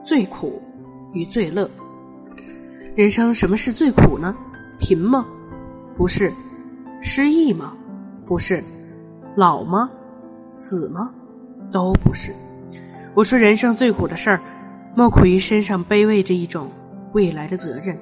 最苦与最乐。人生什么是最苦呢？贫吗？不是。失意吗？不是。老吗？死吗？都不是。我说人生最苦的事儿，莫苦于身上背负着一种未来的责任。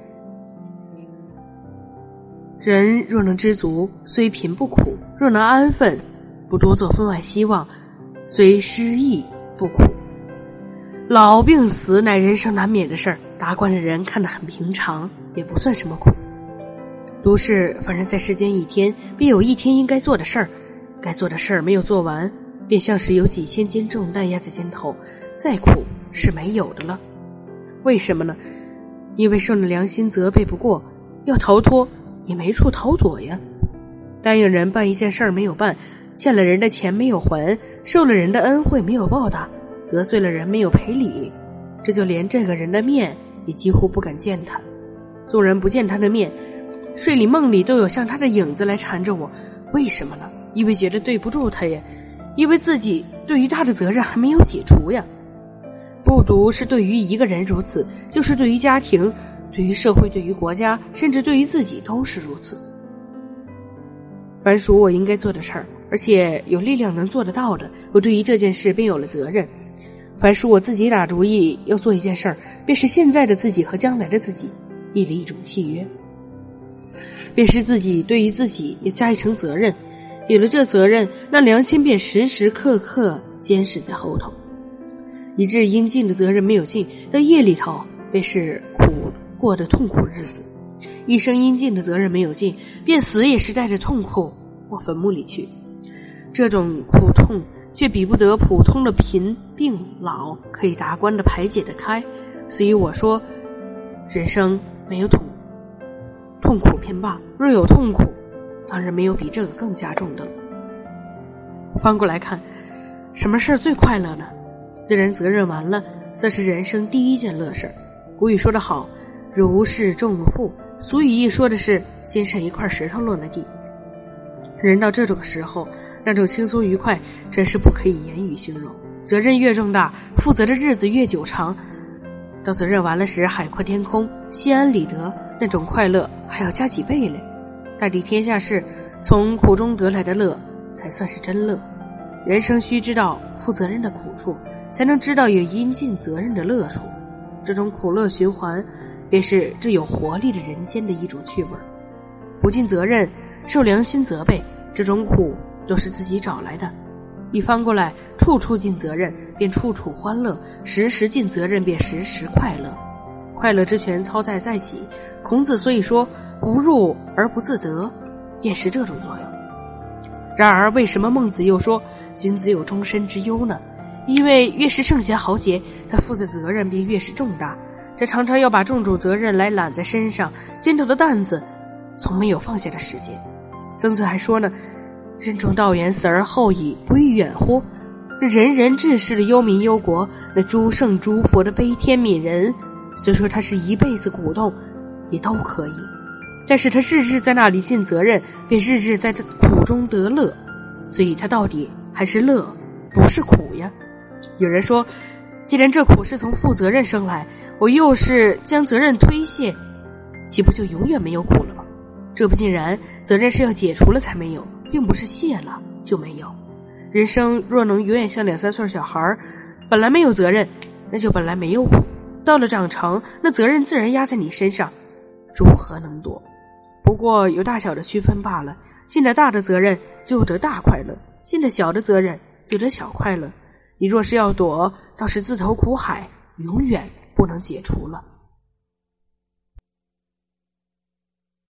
人若能知足，虽贫不苦；若能安分，不多做分外希望，虽失意不苦。老病死乃人生难免的事儿，达观的人看得很平常，也不算什么苦。都是凡人在世间一天，便有一天应该做的事儿，该做的事儿没有做完，便像是有几千斤重担压在肩头，再苦是没有的了。为什么呢？因为受了良心责备不过，要逃脱也没处逃躲呀。答应人办一件事儿没有办，欠了人的钱没有还，受了人的恩惠没有报答，得罪了人没有赔礼，这就连这个人的面也几乎不敢见他。纵然不见他的面，睡里梦里都有像他的影子来缠着我。为什么呢？因为觉得对不住他呀，因为自己对于他的责任还没有解除呀。不独是对于一个人如此，就是对于家庭，对于社会，对于国家，甚至对于自己都是如此。凡属我应该做的事儿，而且有力量能做得到的，我对于这件事便有了责任。凡属我自己打主意要做一件事儿，便是现在的自己和将来的自己立了一种契约，便是自己对于自己也加一层责任。有了这责任，那良心便时时刻刻监视在后头，以致应尽的责任没有尽，到夜里头便是苦过的痛苦日子；一生应尽的责任没有尽，便死也是带着痛苦往坟墓里去。这种苦痛却比不得普通的贫病老可以达观的排解得开。所以我说，人生没有痛苦偏罢，若有痛苦，当然没有比这个更加重的了。翻过来看，什么事最快乐呢？自然责任完了，算是人生第一件乐事。古语说得好，如释重负。俗语一说的是先生一块石头落了地。人到这种时候，那种轻松愉快真是不可以言语形容。责任越重大，负责的日子越久长，到责任完了时海阔天空，心安理得，那种快乐还要加几倍嘞。大抵天下事，从苦中得来的乐才算是真乐。人生须知道负责任的苦处，才能知道有应尽责任的乐处。这种苦乐循环，便是这有活力的人间的一种趣味。不尽责任，受良心责备，这种苦都是自己找来的。一翻过来，处处尽责任，便处处欢乐；时时尽责任，便时时快乐。快乐之权操在在己，孔子所以说不入而不自得，便是这种作用。然而为什么孟子又说君子有终身之忧呢？因为越是圣贤豪杰，他负的责任便越是重大，这常常要把重种责任来揽在身上，肩头的担子从没有放下的时间。曾子还说呢，任重道远，死而后已，不亦远乎？人人志士的忧民忧国，那诸圣诸佛的悲天悯人，虽说他是一辈子鼓动也都可以，但是他日日在那里尽责任，便日日在他苦中得乐，所以他到底还是乐，不是苦呀。有人说，既然这苦是从负责任生来，我又是将责任推卸，岂不就永远没有苦了吗？这不尽然，责任是要解除了才没有，并不是卸了就没有。人生若能永远像2、3岁小孩，本来没有责任，那就本来没有苦。到了长成，那责任自然压在你身上，如何能躲？不过有大小的区分罢了，尽了大的责任就得大快乐，尽了小的责任就得小快乐。你若是要躲，倒是自投苦海，永远不能解除了。